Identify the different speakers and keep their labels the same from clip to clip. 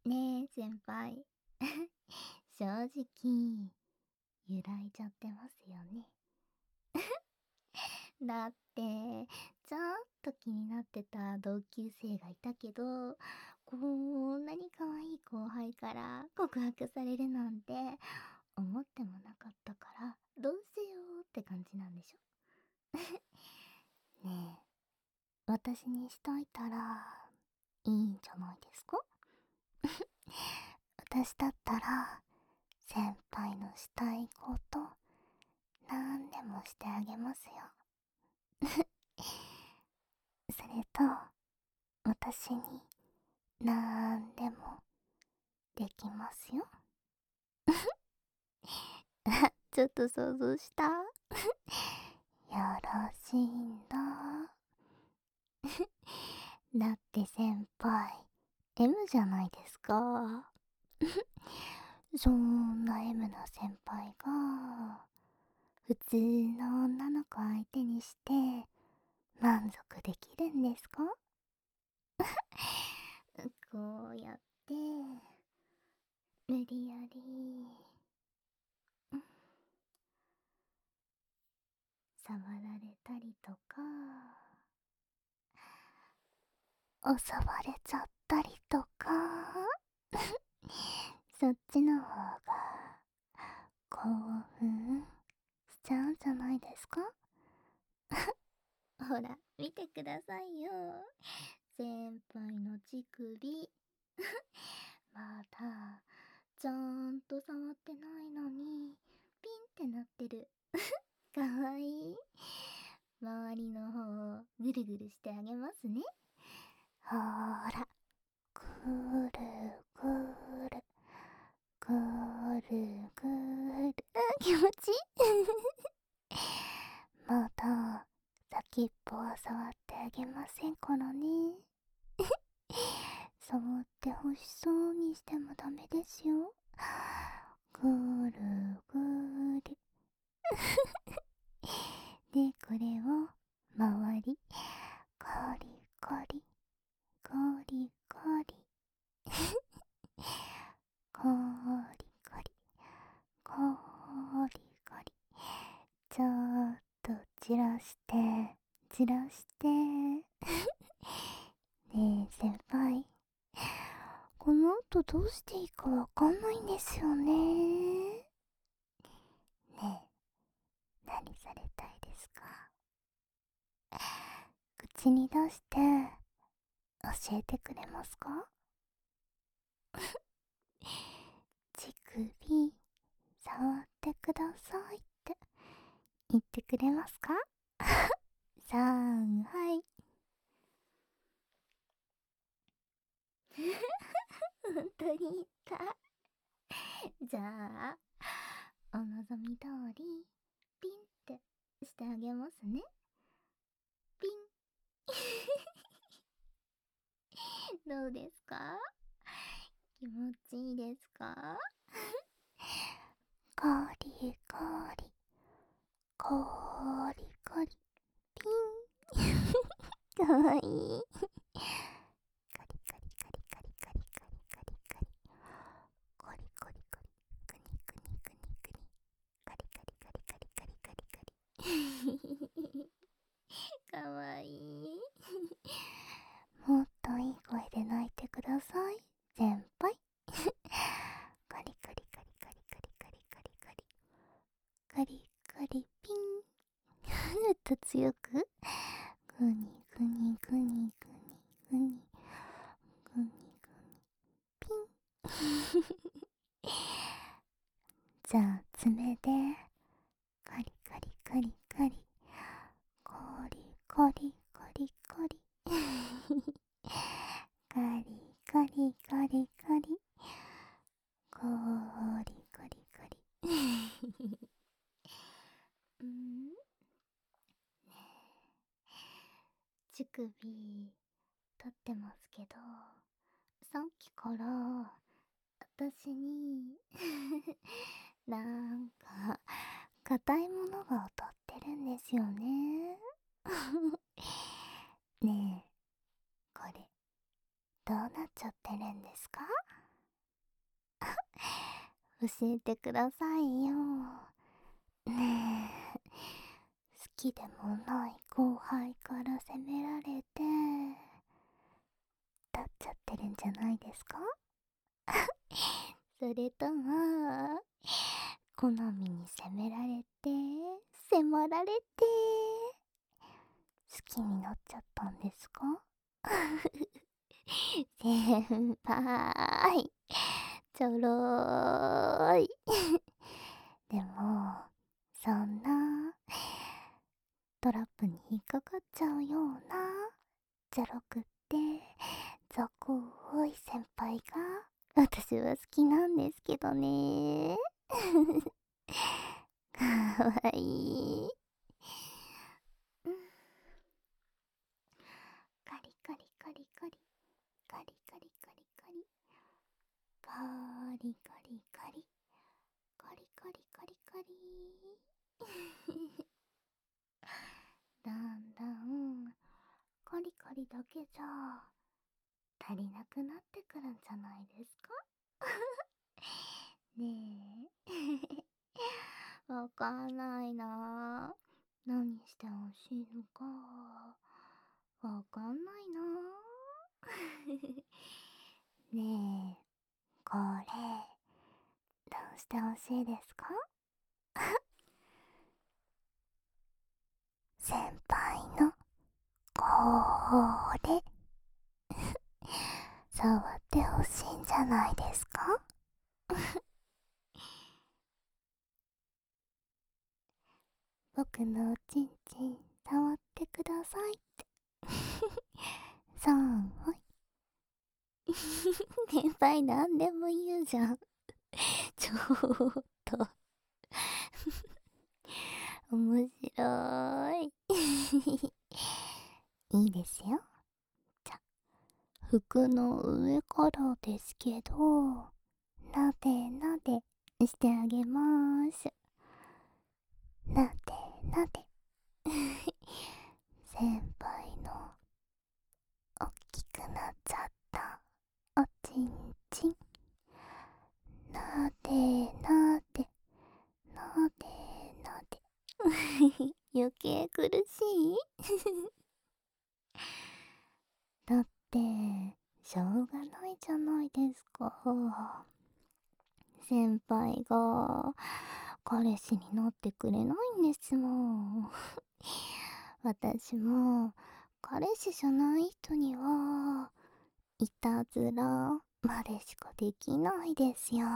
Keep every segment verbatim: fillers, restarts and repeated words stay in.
Speaker 1: ねえ、先輩。正直、揺らいじゃってますよね。だって、ちょっと気になってた同級生がいたけど、こんなに可愛い後輩から告白されるなんて思ってもなかったから、どうしようって感じなんでしょ。ねえ、私にしといたらいいんじゃないですか？私だったら先輩のしたいことなんでもしてあげますよ。それと、私になんでもできますよ。ちょっと想像した？よろしいんだ。だって先輩 エム じゃないですか。そんな エム な先輩が普通の女の子相手にして満足できるんですか？こうやって無理やり触られたりとか襲われちゃったりとかそっちの方が興奮しちゃうんじゃないですか？ほら見てくださいよ、先輩の乳首。まだちゃんと触ってないのにピンってなってる。かわいい。周りの方をぐるぐるしてあげますね。ほーら、ぐるぐるぐるぐる。あ、気持ちいい。まだ先っぽは触ってあげませんからね。触ってほしそうにしてもダメですよ。ぐるぐる。で、これを周りコリコリコリコリコリコリコリコリ、ちょっとじらしてじらしてねえ先輩、この後どうしていいかわかんないんですよね。ねえ、何されたいですか？口に出して教えてくれますか？乳首触ってくださいって言ってくれますか？さんはい本当に言った。じゃあお望み通りピンってしてあげますね。ピン。どうですか？気持ちいいですか？コリコリコリコリピン。かわいい。カリカリカリカリカリカリカリカリコリコリコリクニクニクニクニカリカリカリカリカリカリカリ。かわいい。もっといい声で泣いてください先輩。カリカリカリカリカリカリカリカリカリカリピン。もっと強くグニグニグニグニグニグニグニピン。じゃあ爪でカリカリカリカリコリコリコリコリカリカリカリカリコリコリコリ。うん乳首立ってますけど、さっきから私になんか硬いものが当たってるんですよね。ねえ、これどうなっちゃってるんですか？ 教えてくださいよ。ねえ、好きでもない後輩から責められて立っちゃってるんじゃないですか？それとも好みに責められて迫られて好きになっちゃったんですか？先輩、ちょろーい。でもそんなトラップに引っかかっちゃうようなチャラくって雑魚多い先輩が私は好きなんですけどね。かわいい。うん、カリカリカリカリカリカリカリカリカリカリカリカリカリカリカリだんだんカリカリだけじゃ足りなくなってくるんじゃないですか？ねえ。わかんないな。何してほしいのかわかんないな。ねえ、これどうしてほしいですか？先輩のこれ触ってほしいんじゃないですか？僕のおちんちん触ってくださいって。さんはい。先輩なんでも言うじゃん。ちょっと面白い。いいですよ。じゃ、服の上からですけど、なでなでしてあげまーす。なでなで。先輩のおっきくなっちゃったおちんちん。なでなでなでなで。余計苦しい。だってしょうがないじゃないですか。先輩が彼氏になってくれないんですもん。私も彼氏じゃない人にはいたずらまでしかできないですよ。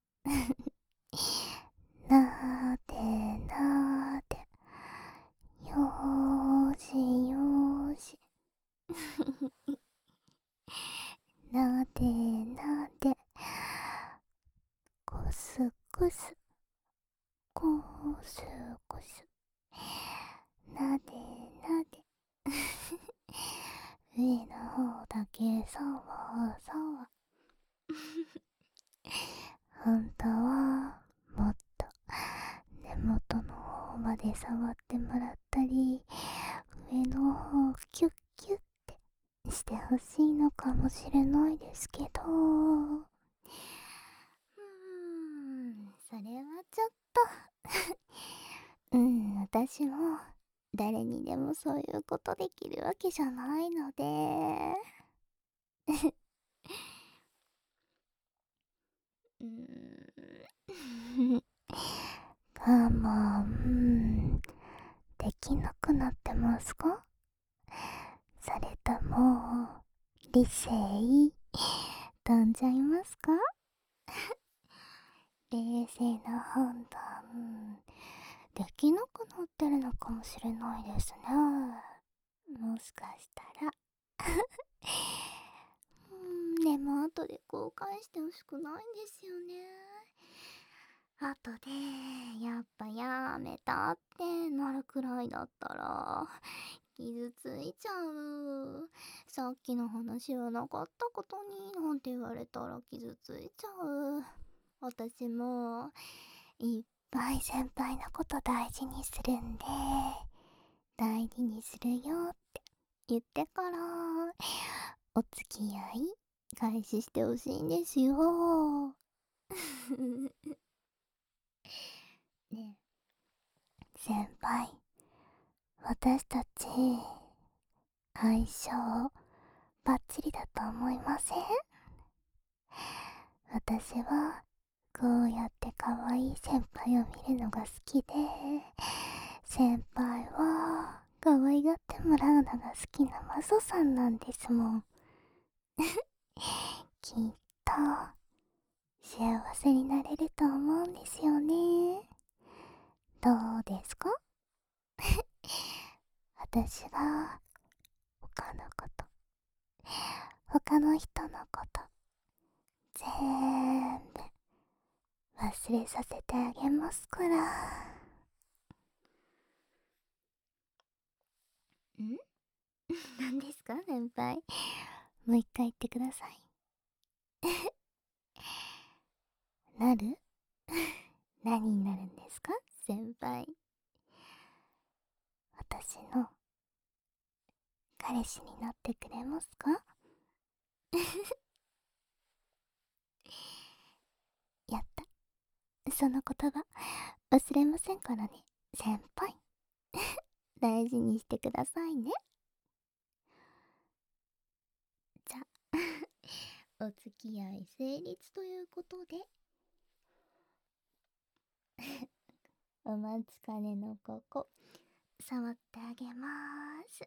Speaker 1: なーでなーで、よーしよーし。なでなで、こすこす、こすこす。なでなで。上の方だけさわさわ。本当はもっと根元の方まで触ってもらったり、上の方キュッキュッてしてほしいのかもしれないですけど、うーん、それはちょっとうん、私も誰にでもそういうことできるわけじゃないのでうーん我慢できなくなってますか？それとも理性飛んじゃいますか？冷静な判断できなくなってるのかもしれないですね。もしかしたらうん、でも後で後悔してほしくないんですよね。後でやっぱやめたってなるくらいだったら傷ついちゃう。さっきの話はなかったことになんて言われたら傷ついちゃう。私もいっぱい先輩のこと大事にするんで、大事にするよって言ってからお付き合い開始してほしいんですよ。 ねえ、先輩、私たち相性バッチリだと思いません？私はこうやって可愛い先輩を見るのが好きで、先輩は可愛がってもらうのが好きなマソさんなんですもん。きっと幸せになれると思うんですよね。どうですか？私が他のこと他の人のこと全部忘れさせてあげますから。ん何ですか先輩、もう一回言ってください。なる何になるんですか先輩。私の彼氏になってくれますか？やった、その言葉忘れませんからね先輩。大事にしてくださいね。じゃあお付き合い成立ということでお待ちかねのここ触ってあげまーす。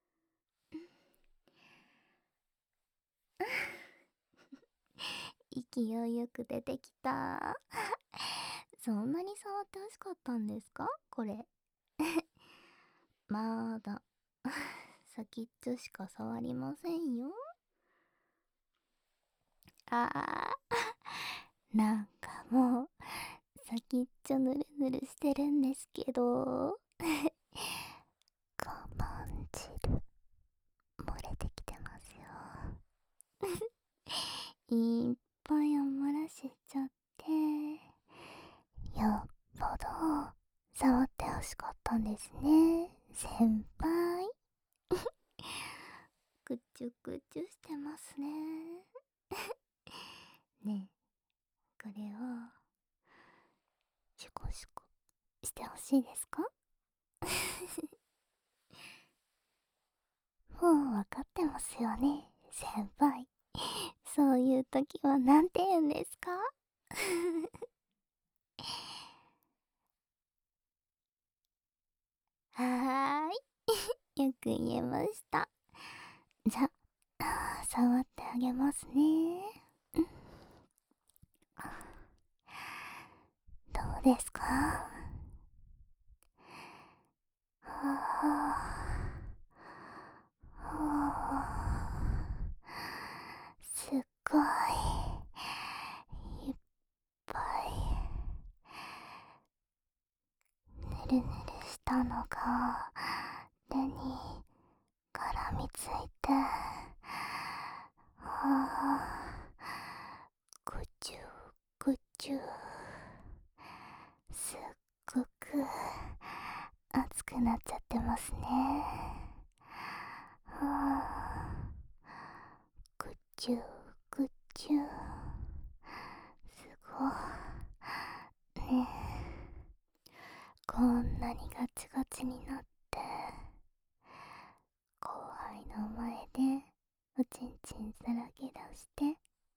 Speaker 1: 勢いよく出てきた。そんなに触ってほしかったんですかこれ？まだ先っちょしか触りませんよ。あーなんかもう先っちょぬるぬるしてるんですけど我慢汁漏れてきてますよ。いっぱい余らせちゃって、よっぽど触ってほしかったんですね先輩。ぐちゅぐちゅしてますね。ねえ、これをシュコシュコしてほしいですか？もうわかってますよね先輩。そういう時はなんて言うんですか？はーい、よく言えました。じゃあ触ってあげますね。どうですか？はあはあ、すっごいいっぱいぬるぬるしたのが手に絡みついて、はあ、ぐちゅぐちゅ、すっごく熱くなっちゃってますね。はあ、ぐちゅぐちゅ、すごいねえ、こんなにガチガチになって後輩の前でおちんちんさらけ出して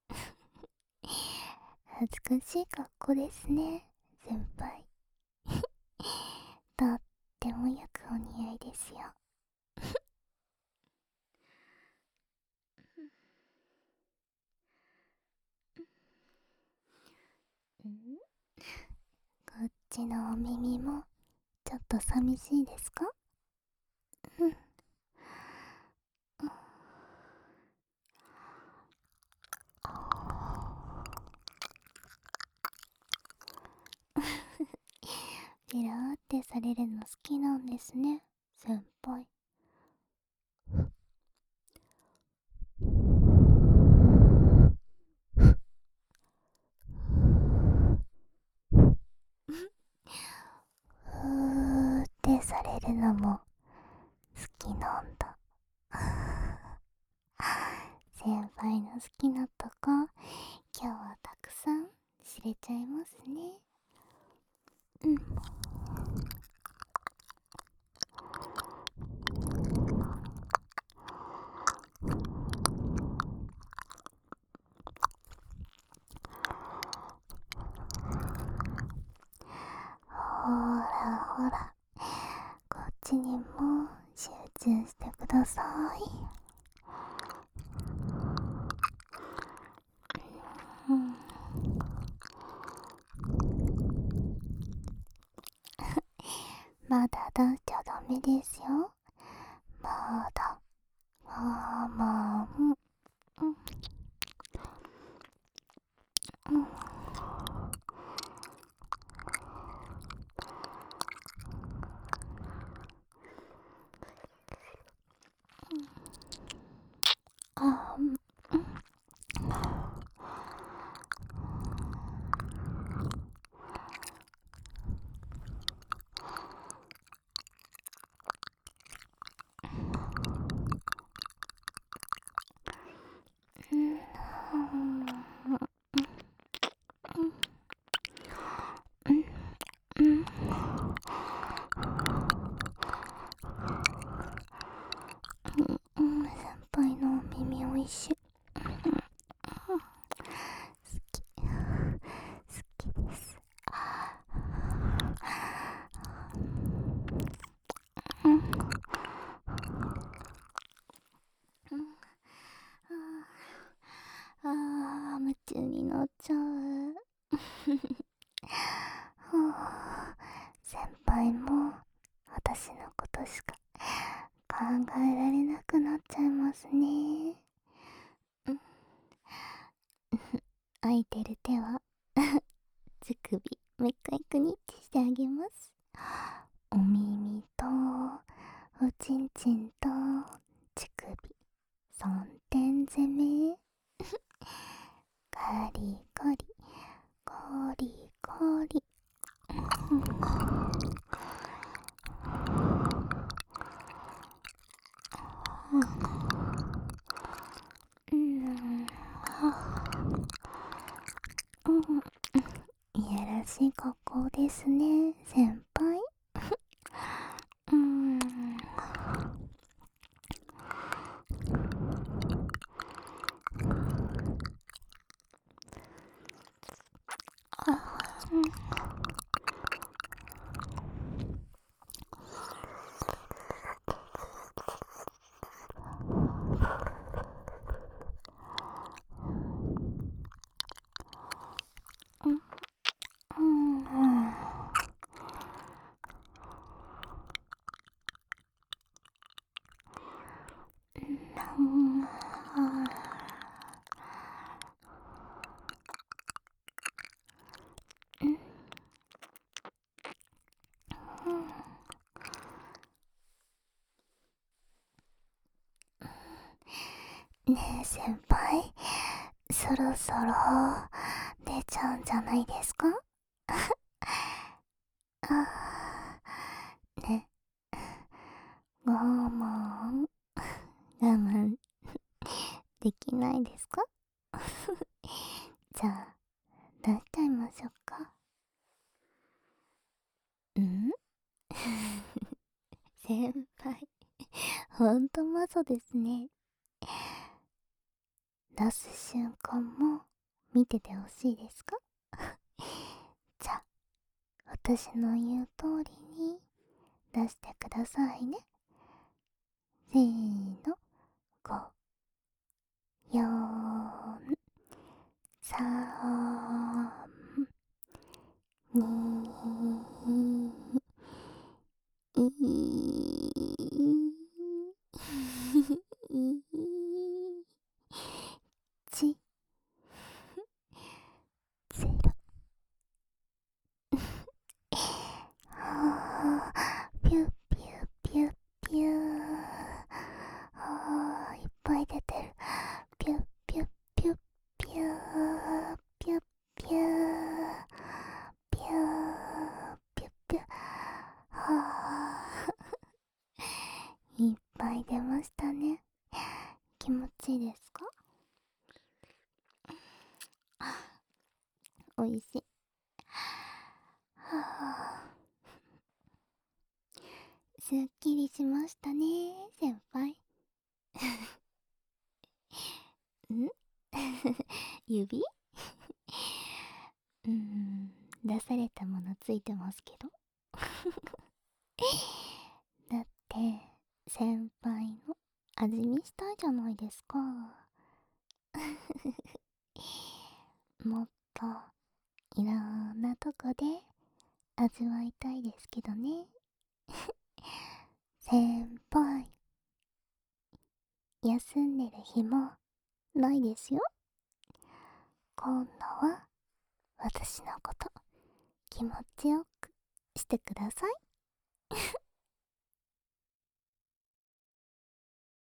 Speaker 1: 恥ずかしい格好ですね先輩。とってもよくお似合いですよ。んこっちのお耳もちょっと寂しいですか？うん。ペラーってされるの好きなんですね先輩。ふーってされるのも好きなんだ。先輩の好きなとこ今日はたくさん知まだ出しちゃダメですよ。まだまあまあうんうんうんあうんうんうん先輩のお耳おいしい。好き好きです。うんうんああ夢中になっちゃう。はあ先輩も私のことしか考えられなくなっちゃいますね。うん空いてる手は乳首もう一回クニってしてあげます。お耳とおちんちんと乳首三点攻め。カリカリカリカリ。うん、うん、いやらしい格好ですね、先輩。うん、あ、うん、うん、うん、うん、ねえ先輩、そろそろ出ちゃうんじゃないですか？あーね、我慢我慢できないですか？じゃあ出しちゃいましょうか。ん先輩、ほんとマゾですね。出す瞬間も見ててほしいですか？じゃあ私の言う通りに出してくださいね。せーの、ご、よん、さん、に、い、ち、ゼロ。はあ、ピュッピュッピュッピュー。はあ、いっぱい出てる。ピュッピュッピュッピュー。ピュッピュー。ピュー。ピュッピュッ。はあ、いっぱい出ましたね。気持ちいいですか？おいしい。はあ、すっきりしましたね、先輩。ん指うーん、出されたものついてますけど。だって先輩の味見したいじゃないですか。もっといろんなとこで味わいたいですけどね。 先輩、休んでる暇ないですよ。今度は私のこと気持ちよくしてください。